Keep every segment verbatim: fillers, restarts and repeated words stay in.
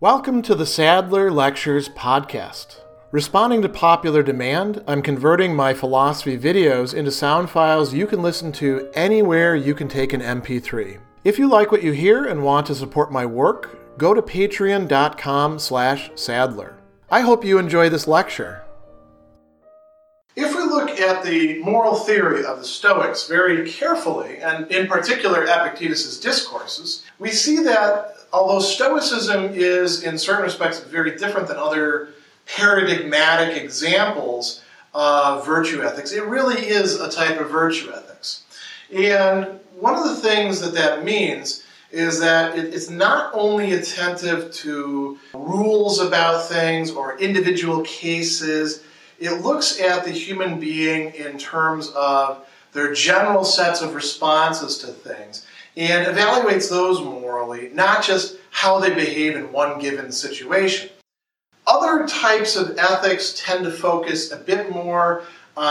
Welcome to the Sadler Lectures podcast. Responding to popular demand, I'm converting my philosophy videos into sound files you can listen to anywhere you can take an M P three. If you like what you hear and want to support my work, go to patreon.com slash Sadler. I hope you enjoy this lecture. If we look at the moral theory of the Stoics very carefully, and in particular Epictetus' discourses, we see that although Stoicism is in certain respects very different than other paradigmatic examples of virtue ethics, it really is a type of virtue ethics. And one of the things that that means is that it's not only attentive to rules about things or individual cases. It looks at the human being in terms of their general sets of responses to things and evaluates those morally, not just how they behave in one given situation. Other types of ethics tend to focus a bit more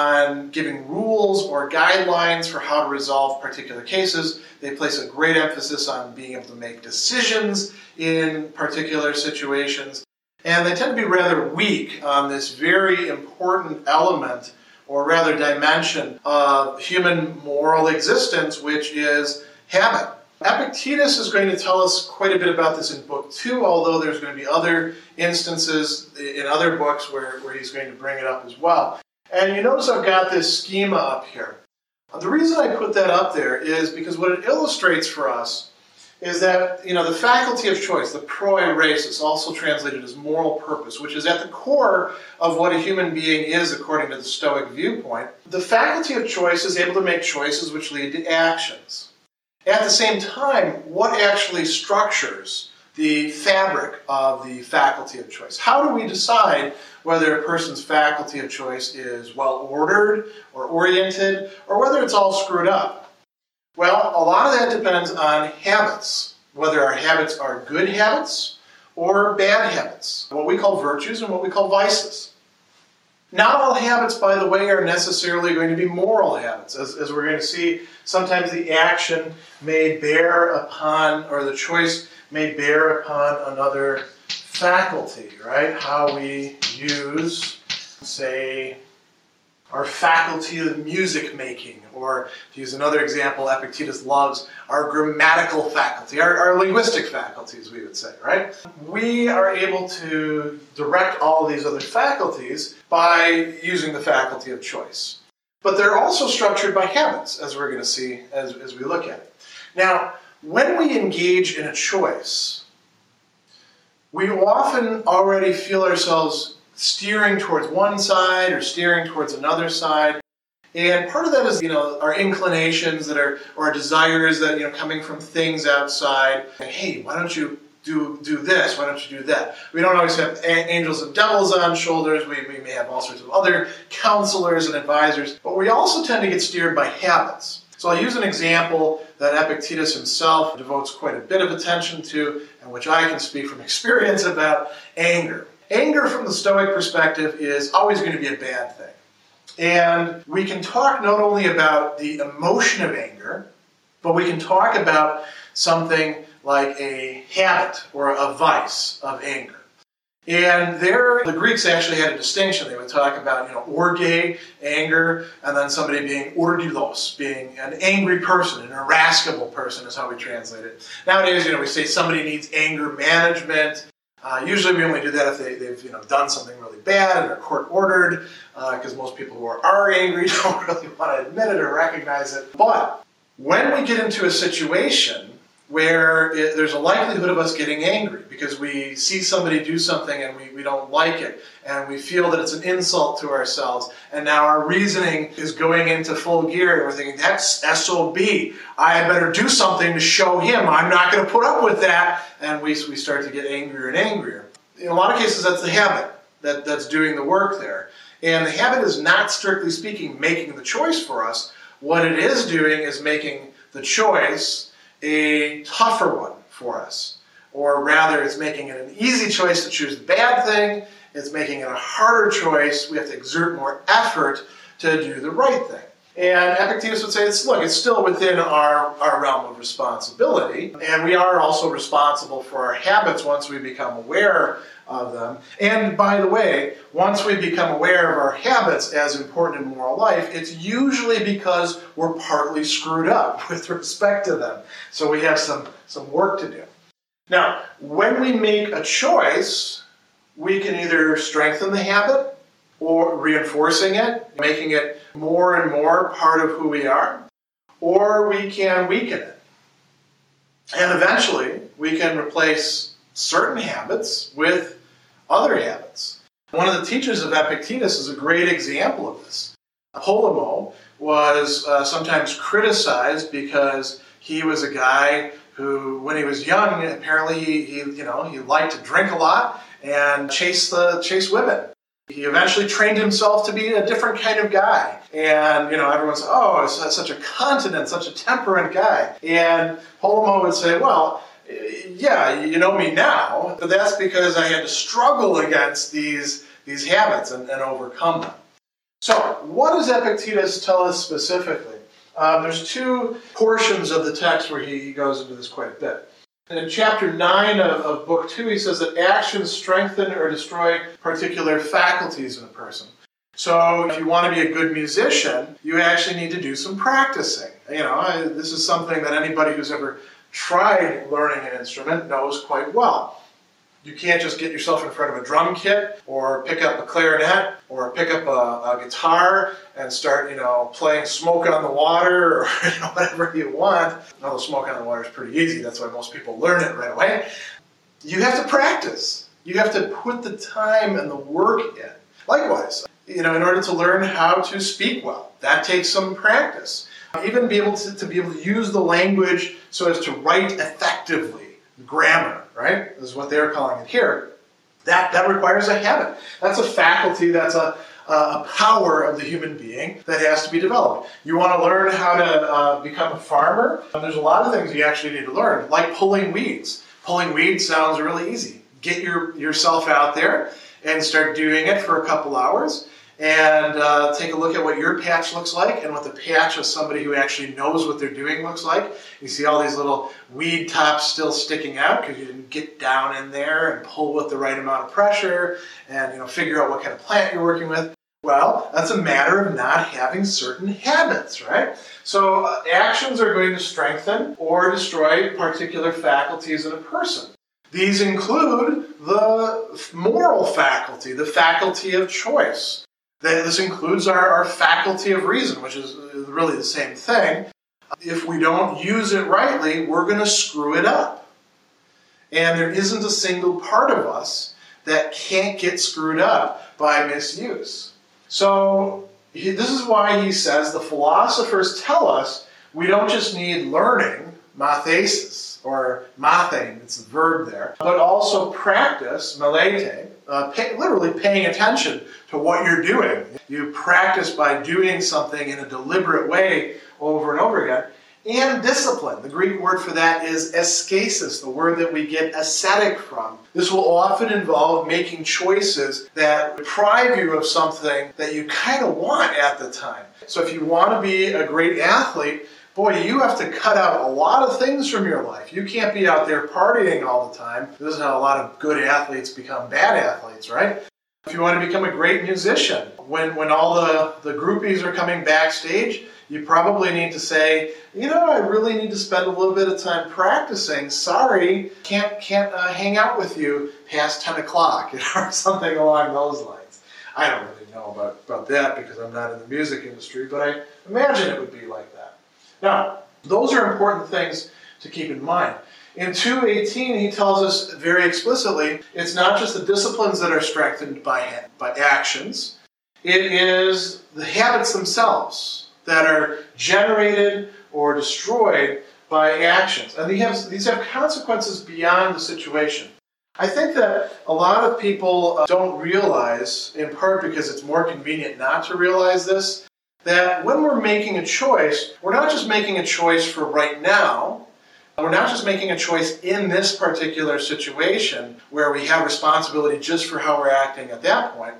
on giving rules or guidelines for how to resolve particular cases. They place a great emphasis on being able to make decisions in particular situations. And they tend to be rather weak on this very important element, or rather dimension, of human moral existence, which is habit. Epictetus is going to tell us quite a bit about this in book two, although there's going to be other instances in other books where, where he's going to bring it up as well. And you notice I've got this schema up here. The reason I put that up there is because what it illustrates for us is that, you know, the faculty of choice, the proairesis, also translated as moral purpose, which is at the core of what a human being is according to the Stoic viewpoint. The faculty of choice is able to make choices which lead to actions. At the same time, what actually structures the fabric of the faculty of choice? How do we decide whether a person's faculty of choice is well-ordered or oriented, or whether it's all screwed up? Well, a lot of that depends on habits, whether our habits are good habits or bad habits, what we call virtues and what we call vices. Not all habits, by the way, are necessarily going to be moral habits. As, as we're going to see, sometimes the action may bear upon, or the choice may bear upon another faculty, right? How we use, say, our faculty of music making, or to use another example Epictetus loves, our grammatical faculty, our, our linguistic faculties, we would say, right? We are able to direct all of these other faculties by using the faculty of choice. But they're also structured by habits, as we're going to see as, as we look at it. Now, when we engage in a choice, we often already feel ourselves steering towards one side or steering towards another side. And part of that is, you know, our inclinations that are, or our desires that, you know, coming from things outside. Hey, why don't you do do this? Why don't you do that? We don't always have angels and devils on shoulders. We, we may have all sorts of other counselors and advisors. But we also tend to get steered by habits. So I'll use an example that Epictetus himself devotes quite a bit of attention to, and which I can speak from experience about: anger. Anger from the Stoic perspective is always going to be a bad thing. And we can talk not only about the emotion of anger, but we can talk about something like a habit or a vice of anger. And there, the Greeks actually had a distinction. They would talk about, you know, orge, anger, and then somebody being ordilos, being an angry person, an irascible person is how we translate it. Nowadays, you know, we say somebody needs anger management. Uh, usually we only do that if they, they've you know, done something really bad and are court-ordered, because uh, most people who are, are angry don't really want to admit it or recognize it. But when we get into a situation where it, there's a likelihood of us getting angry because we see somebody do something and we, we don't like it, and we feel that it's an insult to ourselves, and now our reasoning is going into full gear, and we're thinking, that's S O B. I better do something to show him I'm not going to put up with that, and we, we start to get angrier and angrier. In a lot of cases, that's the habit that, that's doing the work there. And the habit is not, strictly speaking, making the choice for us. What it is doing is making the choice a tougher one for us. Or rather, it's making it an easy choice to choose the bad thing. It's making it a harder choice. We have to exert more effort to do the right thing. And Epictetus would say, it's, look, it's still within our, our realm of responsibility, and we are also responsible for our habits once we become aware of them. And by the way, once we become aware of our habits as important in moral life, it's usually because we're partly screwed up with respect to them. So we have some, some work to do. Now, when we make a choice, we can either strengthen the habit or reinforcing it, making it more and more part of who we are, or we can weaken it. And eventually, we can replace certain habits with other habits. One of the teachers of Epictetus is a great example of this. Polemo was uh, sometimes criticized because he was a guy who, when he was young, apparently he, he, you know, he liked to drink a lot and chase the chase women. He eventually trained himself to be a different kind of guy. And, you know, everyone said, oh, it's such a continent, such a temperate guy. And Polemo would say, well, yeah, you know me now, but that's because I had to struggle against these, these habits and, and overcome them. So, what does Epictetus tell us specifically? Um, there's two portions of the text where he, he goes into this quite a bit. And in chapter nine of, of book two, he says that actions strengthen or destroy particular faculties in a person. So if you want to be a good musician, you actually need to do some practicing. You know, I, this is something that anybody who's ever tried learning an instrument knows quite well. You can't just get yourself in front of a drum kit or pick up a clarinet or pick up a, a guitar and start, you know, playing Smoke on the Water or you know, whatever you want. Although Smoke on the Water is pretty easy. That's why most people learn it right away. You have to practice. You have to put the time and the work in. Likewise, you know, in order to learn how to speak well, that takes some practice. Even be able to, to be able to use the language so as to write effectively. Grammar, right? This is what they're calling it here. That, that requires a habit. That's a faculty, that's a, a power of the human being that has to be developed. You want to learn how to uh, become a farmer? There's a lot of things you actually need to learn, like pulling weeds. Pulling weeds sounds really easy. Get your, yourself out there and start doing it for a couple hours. And uh, take a look at what your patch looks like and what the patch of somebody who actually knows what they're doing looks like. You see all these little weed tops still sticking out because you didn't get down in there and pull with the right amount of pressure and you know figure out what kind of plant you're working with. Well, that's a matter of not having certain habits, right? So uh, actions are going to strengthen or destroy particular faculties in a person. These include the moral faculty, the faculty of choice. This includes our, our faculty of reason, which is really the same thing. If we don't use it rightly, we're going to screw it up. And there isn't a single part of us that can't get screwed up by misuse. So he, this is why he says the philosophers tell us we don't just need learning, mathesis, or mathein, it's the verb there, but also practice, melete, Uh, pay, literally paying attention to what you're doing. You practice by doing something in a deliberate way over and over again. And discipline. The Greek word for that is ascesis, the word that we get ascetic from. This will often involve making choices that deprive you of something that you kind of want at the time. So if you want to be a great athlete, boy, you have to cut out a lot of things from your life. You can't be out there partying all the time. This is how a lot of good athletes become bad athletes, right? If you want to become a great musician, when, when all the, the groupies are coming backstage, you probably need to say, you know, I really need to spend a little bit of time practicing. Sorry, can't, can't uh, hang out with you past ten o'clock, you know, or something along those lines. I don't really know about, about that because I'm not in the music industry, but I imagine it would be like that. Now, those are important things to keep in mind. In two eighteen, he tells us very explicitly, it's not just the disciplines that are strengthened by, by actions. It is the habits themselves that are generated or destroyed by actions. And these have, these have consequences beyond the situation. I think that a lot of people don't realize, in part because it's more convenient not to realize this, that when we're making a choice, we're not just making a choice for right now, we're not just making a choice in this particular situation where we have responsibility just for how we're acting at that point.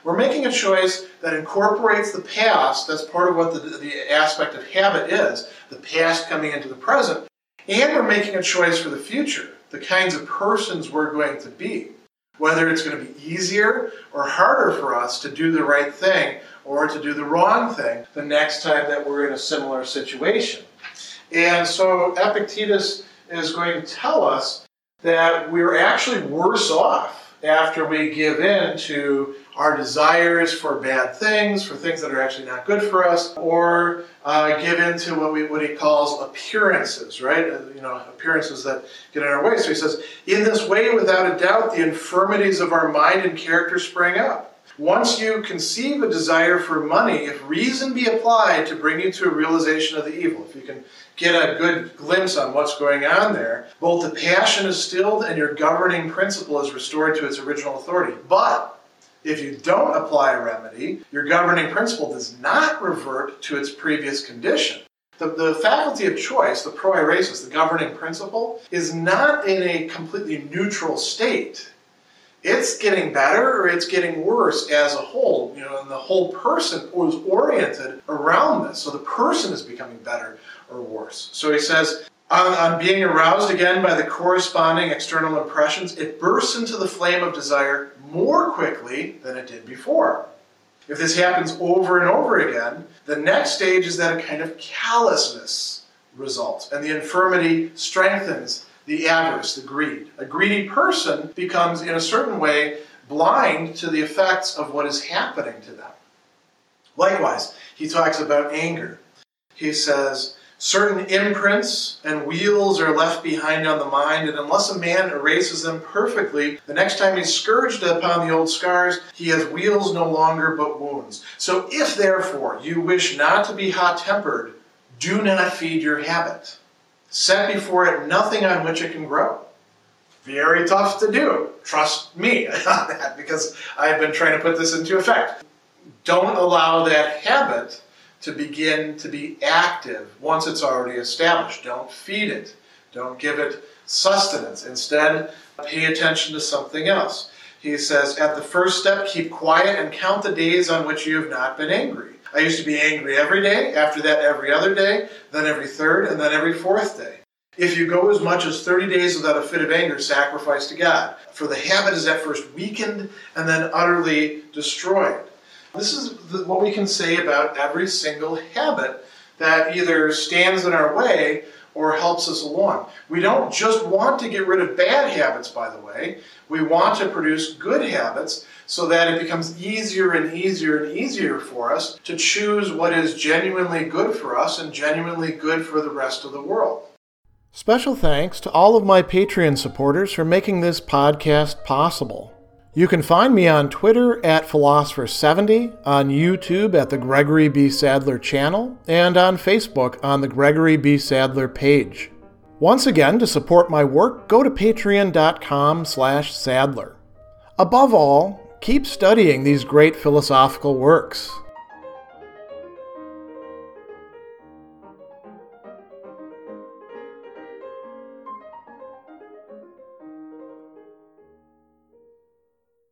We're making a choice that incorporates the past. That's part of what the, the aspect of habit is, the past coming into the present. And we're making a choice for the future, the kinds of persons we're going to be. Whether it's going to be easier or harder for us to do the right thing or to do the wrong thing the next time that we're in a similar situation. And so Epictetus is going to tell us that we're actually worse off after we give in to our desires for bad things, for things that are actually not good for us, or uh, give in to what, we, what he calls appearances, right? Uh, you know, appearances that get in our way. So he says, in this way, without a doubt, the infirmities of our mind and character spring up. Once you conceive a desire for money, if reason be applied to bring you to a realization of the evil, if you can get a good glimpse on what's going on there, both the passion is stilled and your governing principle is restored to its original authority. But if you don't apply a remedy, your governing principle does not revert to its previous condition. The, the faculty of choice, the proairesis, the governing principle, is not in a completely neutral state. It's getting better or it's getting worse as a whole, you know, and the whole person is oriented around this. So the person is becoming better or worse. So he says, on, on being aroused again by the corresponding external impressions, it bursts into the flame of desire more quickly than it did before. If this happens over and over again, the next stage is that a kind of callousness results, and the infirmity strengthens the avarice, the greed. A greedy person becomes, in a certain way, blind to the effects of what is happening to them. Likewise, he talks about anger. He says, certain imprints and wheels are left behind on the mind, and unless a man erases them perfectly, the next time he's scourged upon the old scars, he has wheels no longer but wounds. So if, therefore, you wish not to be hot-tempered, do not feed your habit. Set before it nothing on which it can grow. Very tough to do. Trust me on that, because I've been trying to put this into effect. Don't allow that habit to begin to be active once it's already established. Don't feed it. Don't give it sustenance. Instead, pay attention to something else. He says, at the first step, keep quiet and count the days on which you have not been angry. I used to be angry every day, after that every other day, then every third, and then every fourth day. If you go as much as thirty days without a fit of anger, sacrifice to God. For the habit is at first weakened and then utterly destroyed. This is what we can say about every single habit that either stands in our way or helps us along. We don't just want to get rid of bad habits, by the way. We want to produce good habits so that it becomes easier and easier and easier for us to choose what is genuinely good for us and genuinely good for the rest of the world. Special thanks to all of my Patreon supporters for making this podcast possible. You can find me on Twitter at Philosopher seventy, on YouTube at the Gregory B. Sadler channel, and on Facebook on the Gregory B. Sadler page. Once again, to support my work, go to patreon.com slash Sadler. Above all, keep studying these great philosophical works.